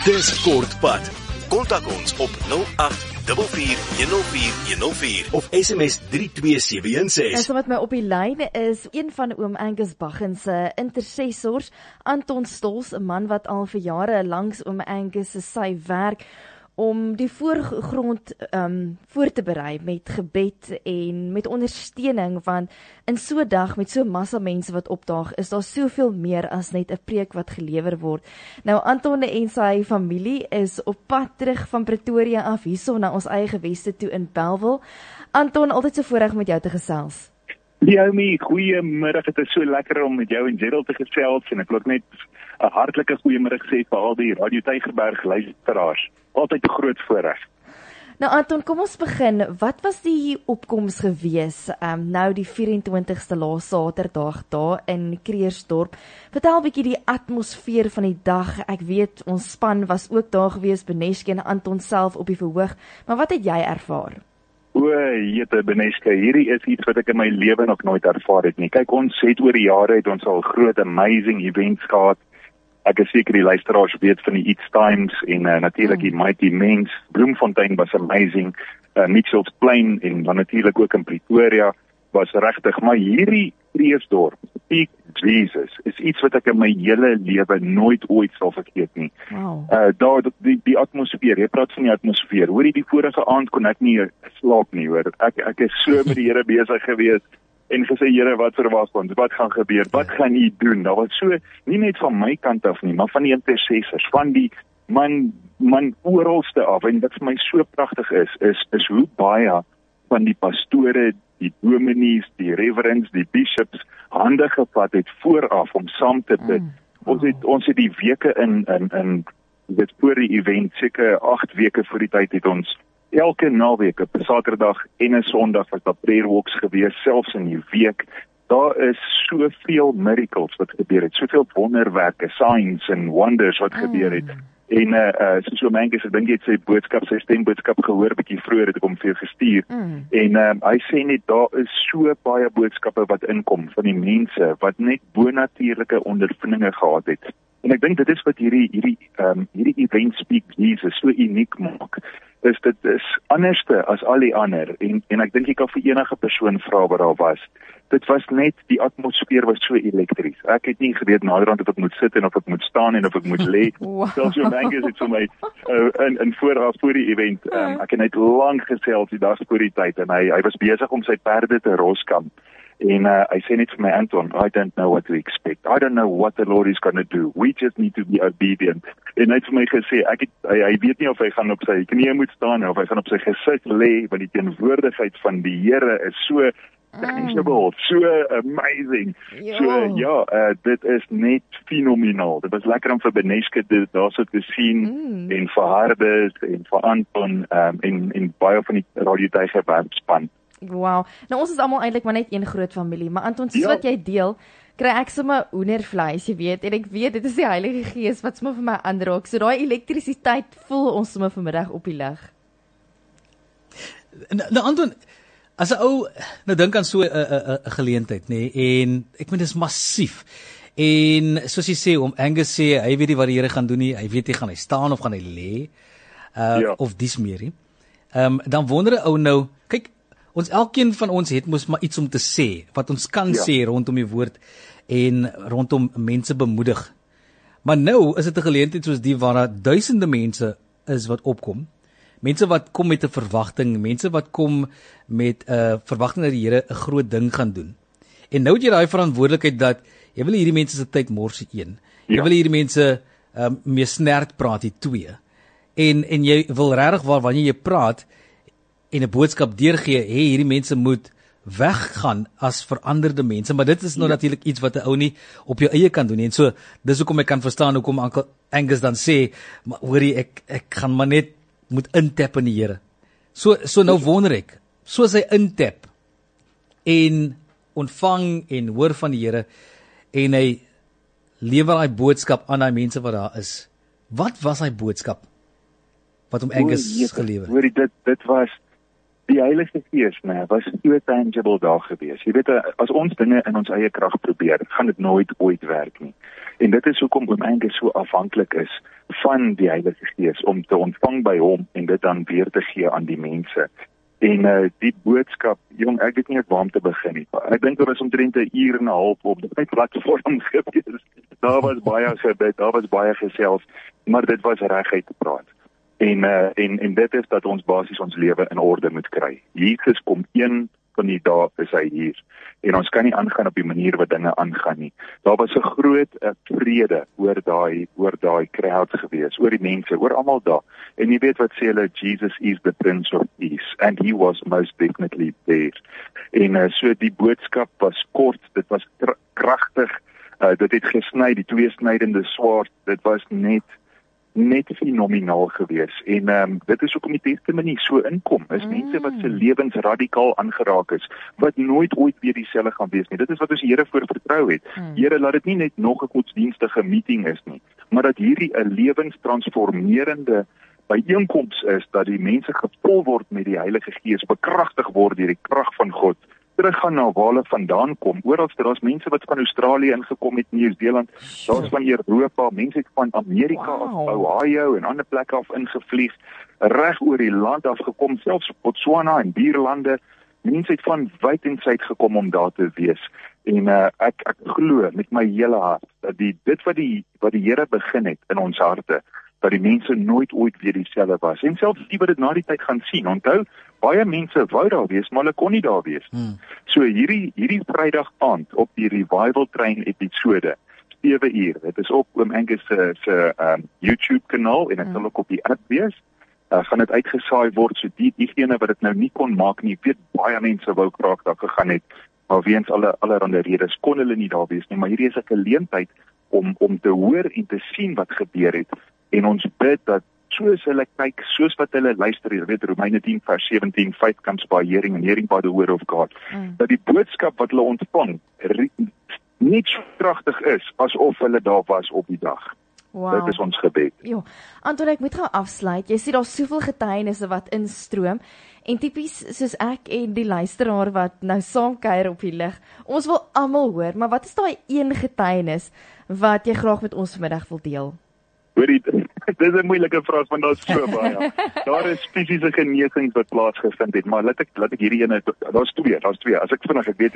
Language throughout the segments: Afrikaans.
Dis Kortpad. Kontak ons op 0844104104 of SMS 32716. En so met my op die lyn is een van oom Angus Baggen se intercessors, Anton Stols, 'n man wat al vir jare langs oom Angus se sy werk om die voorgrond voor te berei met gebed en met ondersteuning, want in so 'n dag met so massa mense wat opdaag, is daar soveel meer as net 'n preek wat gelewer word. Nou Anton en sy familie is op pad terug van Pretoria af hierso na ons eie geweste toe in Bellville. Anton, altyd so voorreg met jou te gesels. Naomi, goeiemiddag. Het is so lekker om met jou en Gerald te gesels en ek wil net 'n hartlike goeiemiddag sê vir al die Radio Tygerberg luisteraars. Altyd 'n groot voorreg. Nou Anton, kom ons begin. Wat was die opkoms gewees nou die 24ste laas Saterdag daar in Kreersdorp? Vertel 'n bietjie die atmosfeer van die dag. Ek weet ons span was ook daar gewees, Beneske en Anton self op die verhoog, maar wat het jy ervaar? O, jette Beneske, hierdie is iets wat ek in my lewe nog nooit ervaar het nie. Kyk, ons het oor die jare het ons al groot amazing events gehad. Ek is seker die luisteraars weet van die It's Times en natuurlik die Mighty Men's. Bloemfontein was amazing, Mitchells Plain en dan natuurlik ook in Pretoria was regtig, maar hierdie Kreersdorp, Peak Jesus, is iets wat ek in my hele lewe nooit ooit sal vergeet nie. Wow. Daar die atmosfeer, jy praat van die atmosfeer. Hoor jy, die vorige aand kon ek nie slaap nie, hoor. Ek is so met die Here besig gewees en gesê, Here, wat verwag ons? Wat gaan gebeur? Wat gaan U doen? Daar was so, nie net van my kant af nie, maar van die intercessors, van die man oralste af. En wat vir my so pragtig is hoe baie van die pastore, die dominees, die reverends, die bishops hande gevat het vooraf om saam te bid. Ons het die weke in dit voor die event, seker 8 weke voor die tyd het ons elke naweek, op 'n Saterdag en 'n Sondag was daar prayer walks gewees, selfs in die week. Daar is soveel miracles wat gebeur het, soveel wonderwerke, signs and wonders wat gebeur het. En soos so Angus, ek dink jy het sy stemboodskap gehoor bietjie vroeër, het ek hom vir jou gestuur. En hy sê net daar is so baie boodskappe wat inkom van die mense wat net bonatuurlike ondervindinge gehad het. En ek dink dit is wat hierdie event Speak Jesus so uniek maak. Dit is anderste as al die ander en ek dink jy kan vir enige persoon vra wat daar was. Dit was net, die atmosfeer was so elektries. Ek het nie geweet naderhand of ek moet sit en of ek moet staan en of ek moet lê. Selfs so Angus het vir my in vooraf voor die event, ek het net lank gesels die dag voor die tyd en hy was besig om sy perde te roskam. En hy sê net vir my, Anton, I don't know what to expect. I don't know what the Lord is going to do. We just need to be obedient. En hy het vir my gesê, hy weet nie of hy gaan op sy knieë moet staan of hy gaan op sy gesig lê, want die teenwoordigheid van die Here is so tangible, so amazing. So ja, dit is net fenomenaal. Dit was lekker om vir Beneske dit daarso te sien en vir Hardes en vir Anton en baie van die Radio Tygerberg span. Wow. Nou ons is almal eintlik maar net een groot familie, maar Anton, soos wat jy deel, kry ek sommer hoendervleis, jy weet, en ek weet dit is die Heilige Gees wat sommer vir my aanraak. So daai elektrisiteit voel ons sommer vanmiddag op die lig. Nou Anton, as 'n ou nou dink aan so 'n geleentheid, nê, en ek meen dis massief. En soos jy sê, om Angus sê, hy weet nie wat die Here gaan doen nie, hy weet nie gaan hy staan of gaan hy lê, of dis meer nie. Dan wonder 'n ou nou, kyk, elkeen van ons het mos maar iets om te sê, wat ons kan sê rondom die woord en rondom mense bemoedig. Maar nou is dit 'n geleentheid soos die waar daar duisende mense is wat opkom. Mense wat kom met 'n verwagting, mense wat kom met 'n verwagting dat die Here 'n groot ding gaan doen. En nou het jy daai verantwoordelikheid dat jy wil hierdie mense se tyd mors een. Jy wil hierdie mense mee snert praat, die twee. En jy wil regtig wanneer jy praat en 'n boodskap deurgee, hierdie mense moet weggaan as veranderde mense, maar dit is nou natuurlik iets wat 'n ou nie op jou eie kan doen nie. En so, dis hoekom ek kan verstaan hoekom Uncle Angus dan sê, maar hoorie, ek gaan maar net moet intap in die Here. So nou wonder ek, soos hy intap en ontvang en hoor van die Here en hy lewer daai boodskap aan daai mense wat daar is. Wat was hy boodskap wat hom Angus gelewer het? Hoorie, dit was Die Heilige Gees, was so tangible daar gewees. Jy weet, as ons dinge in ons eie krag probeer, gaan dit nooit ooit werk nie. En dit is hoekom oom Angus so afhanklik is van die Heilige Gees, om te ontvang by hom en dit dan weer te gee aan die mense. En die boodskap, jong, ek weet nie waar om te begin nie. Ek dink daar was omtrent 1 uur en 'n half op die platform gewees. Daar was baie gebed, daar was baie gesels, maar dit was reguit te praat. En dit is dat ons basies ons lewe in orde moet kry. Jesus kom een van die dae is hy hier. En ons kan nie aangaan op die manier wat dinge aangaan nie. Daar was 'n groot vrede oor daai crowd gewees, oor die mense, oor almal daar. En jy weet wat sê hulle, Jesus is the Prince of Peace, and he was most definitely there. En so die boodskap was kort, dit was kragtig, dit het gesny, die tweesnydende swaard, dit was net fenomenaal gewees. En dit is hoekom die testimonie so inkom, is mense wat se lewens radikaal aangeraak is, wat nooit ooit weer dieselfde gaan wees nie. Dit is wat ons die Here voor vertrou het. Here, laat dit nie net nog 'n godsdienstige meeting is nie, maar dat hierdie 'n lewenstransformerende byeenkoms is, dat die mense gevul word met die Heilige Gees, bekragtig word deur die krag van God, teruggaan na waar hulle vandaan kom. Oral daar's mense wat van Australië ingekom het, Nieu-Seeland, daar's van Europa, mense het van Amerika af, Ohio en ander plekke af ingevlieg, reg oor die land afgekom, selfs Botswana en buurlande. Mense het van wyd en suid gekom om daar te wees. En ek glo met my hele hart dat dit wat die Here begin het in ons harte, dat die mense nooit ooit weer dieselfde was. En selfs die wat dit na die tyd gaan sien. Onthou, baie mense wou daar wees, maar hulle kon nie daar wees. So hierdie Vrydag aand op die Revival Train episode, 7 uur. Dit is op oom Angus se YouTube kanaal en dit sal ook op die app wees. Gaan dit uitgesaai word, so diegene wat dit nou nie kon maak nie. Ek weet baie mense wou graag daar gegaan het, maar weens allerhande redes kon hulle nie daar wees nie. Maar hierdie is 'n geleentheid om te hoor en te sien wat gebeur het. En ons bid dat soos hulle kyk, soos wat hulle luister, jy weet Romeine 10 vers 17, faith comes by hearing and hearing by the word of God, dat die boodskap wat hulle ontvang net so kragtig is asof hulle daar was op die dag. Wow. Dit is ons gebed. Jo, Anton, ek moet gou afsluit. Jy sê daar's soveel getuienisse wat instroom en tipies soos ek en die luisteraar wat nou saamkuier op die lig, ons wil almal hoor, maar wat is daai een getuienis wat jy graag met ons vanmiddag wil deel? Hoorie, dit is 'n moeilike vraag want daar's so baie. Daar is fisiese genesings wat plaasgevind het, maar laat ek hierdie ene, daar's twee. As ek vinnig ek weet.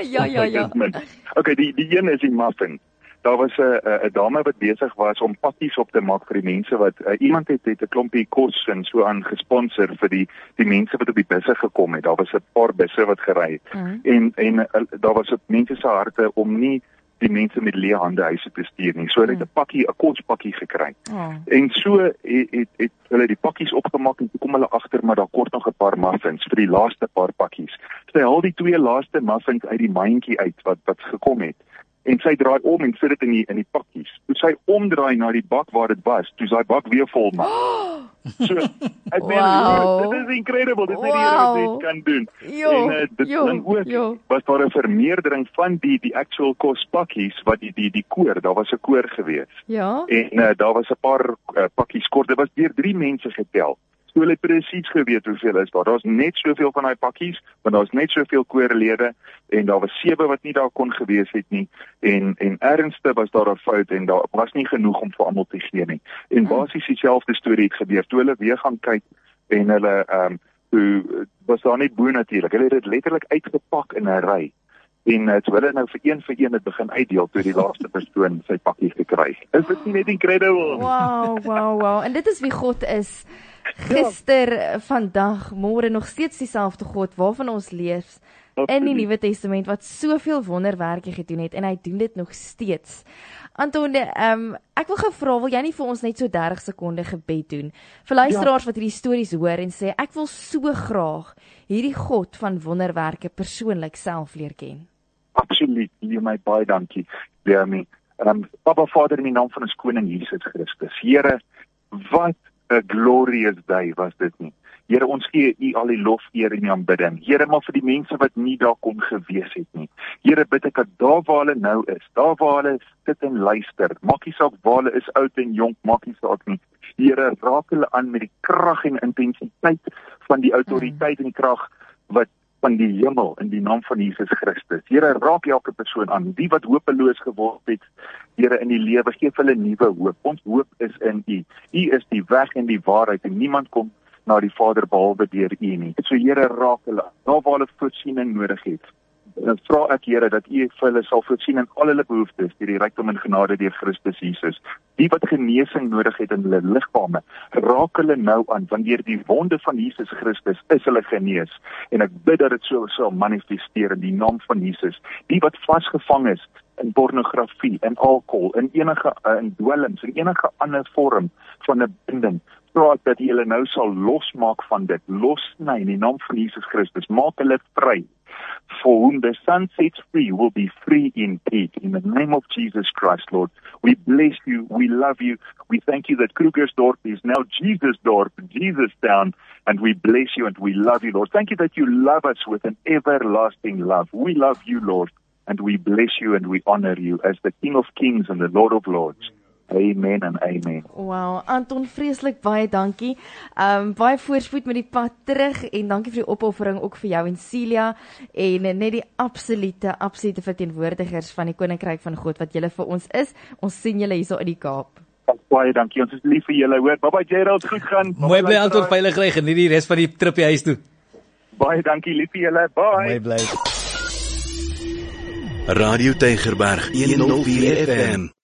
Ja. Okay, die een is die muffin. Daar was 'n dame wat besig was om pakkies op te maak vir die mense wat iemand het 'n klompie kos en so aan gesponsor vir die mense wat op die busse gekom het. Daar was 'n paar busse wat gery het. En daar was op mense se harte om nie die mense met leë hande huise te stuur nie. So hulle het 'n kospakkie gekry. En so het hulle die pakkies opgemaak en toe kom hulle agter maar daar kort nog 'n paar muffins vir die laaste paar pakkies. Sy haal die 2 laaste muffins uit die mandjie uit wat gekom het. En sy draai om en sit dit in die pakkies. Toe sy omdraai na die bak waar dit was, toe sy bak weer vol maak. So, ek meen, dit is incredible, dit is nie wat jy kan doen. En dit dan ook, was daar 'n vermeerdering van die actual kospakkies, wat die koor, daar was 'n koor gewees. Ja. En daar was 'n paar pakkies kort, dit was deur 3 mense getel. So hulle het presies geweet hoeveel is daar. Daar's net soveel van daai pakkies, want daar's net soveel koorlede en daar was 7 wat nie daar kon gewees het nie. En ernstig was daar 'n fout en daar was nie genoeg om vir almal te gee nie. En basies dieselfde storie het gebeur. Toe hulle weer gaan kyk en hulle toe was daar net bo natuurlik. Hulle het dit letterlik uitgepak in 'n ry. En toe hulle nou vir een het begin uitdeel toe die laaste persoon sy pakkie gekry. Is dit nie net incredible? Wow. En dit is wie God is. Gister, vandag, môre nog steeds dieselfde God waarvan ons leef in die Nuwe Testament wat soveel wonderwerke gedoen het en hy doen dit nog steeds. Anton, ek wil gou vra, wil jy nie vir ons net so 30 sekonde gebed doen? Vir luisteraars wat hierdie stories hoor en sê, ek wil so graag hierdie God van wonderwerke persoonlik self leer ken. Absoluut, my baie dankie, Leonie. Papa Vader, in die naam van ons koning Jesus Christus. Here, wat 'n glorious day was dit nie. Here, ons gee U al die lof, eer en aanbidding. Here, maar vir die mense wat nie daar kon gewees het nie. Here, bid ek dat daar waar hulle nou is, daar waar hulle sit en luister, maak nie saak waar hulle is, oud en jonk, maak nie saak nie. Here, raak hulle aan met die krag en intensiteit van die autoriteit en die krag wat van die hemel in die naam van Jesus Christus. Here, raak elke persoon aan, die wat hopeloos geword het, Here, in die lewe, geef hulle nuwe hoop. Ons hoop is in U. U is die weg en die waarheid en niemand kom na die Vader behalwe deur U nie. So Here, raak hulle aan, daar waar hulle voorsiening nodig het. Dan vra ek, Here, dat U vir hulle sal voorsien in al hulle behoeftes deur die rykdom en genade deur Christus Jesus. Die wat genesing nodig het in hulle liggame, raak hulle nou aan, want deur die wonde van Jesus Christus is hulle genees. En ek bid dat dit so sal manifesteer in die naam van Jesus. Die wat vasgevang is in pornografie, in alkohol, in enige in dwelms, in enige ander vorm van 'n binding, vra ek dat U hulle nou sal losmaak van dit, lossny in die naam van Jesus Christus, maak hulle vry. For whom the Son sets free will be free indeed. In the name of Jesus Christ, Lord, we bless You, we love You, we thank You that Krugersdorp is now Jesusdorp, Jesustown, and we bless You and we love You, Lord. Thank You that You love us with an everlasting love. We love You, Lord, and we bless You and we honor You as the King of Kings and the Lord of Lords. Amen en amen. Wow, Anton, vreeslik baie dankie. Baie voorspoed met die pad terug en dankie vir die opoffering ook vir jou en Celia en net die absolute verteenwoordigers van die Koninkryk van God wat julle vir ons is. Ons sien julle hierso in die Kaap. Baie dankie. Ons is lief vir julle, hoor. Bye bye Gerald, goed gaan. Mooi bly Anton, veilig ry, geniet die res van die tripie huis toe. Baie dankie, lief vir julle. Bye. Mooi bly. Radio Tygerberg 104 FM.